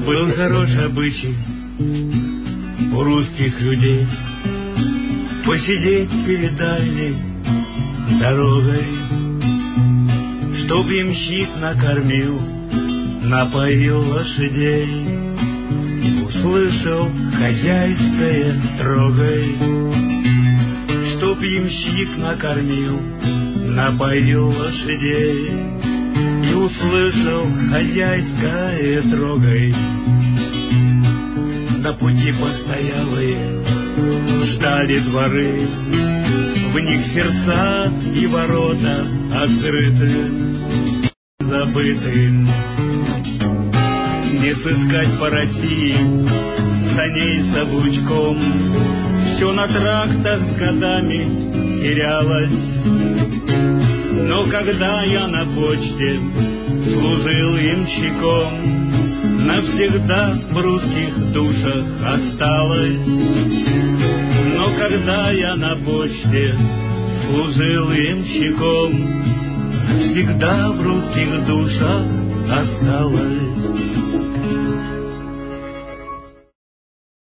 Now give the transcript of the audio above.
Был хороший обычай у русских людей посидеть перед дальней дорогой, чтоб ямщик накормил, напоил лошадей. Услышал хозяйское строгой, чтоб ямщик накормил, напоил лошадей. И услышал хозяйское строгой. На пути постоялые ждали дворы, в них сердца и ворота открыты, забыты. Не сыскать по России саней с облучком, все на трактах с годами терялось. Но когда я на почте служил ямщиком, навсегда в русских душах осталось. Но когда я на почте служил ямщиком, навсегда в русских душах осталось.